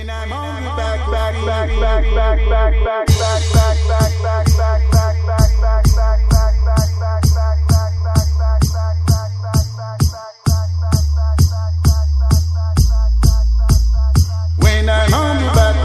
When I'm hungry back, back. When I'm hungry back,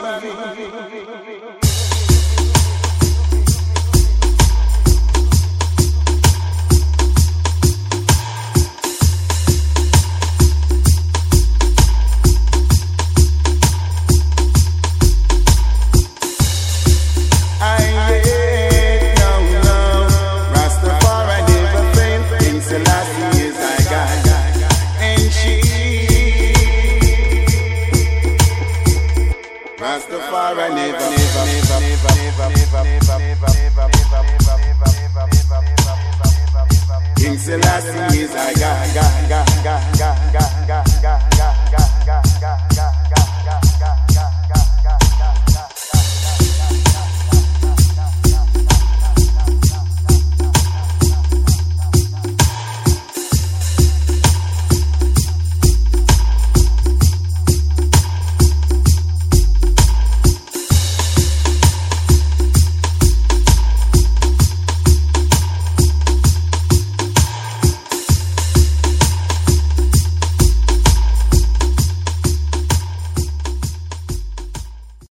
Rastafari never. King Selassie is I got.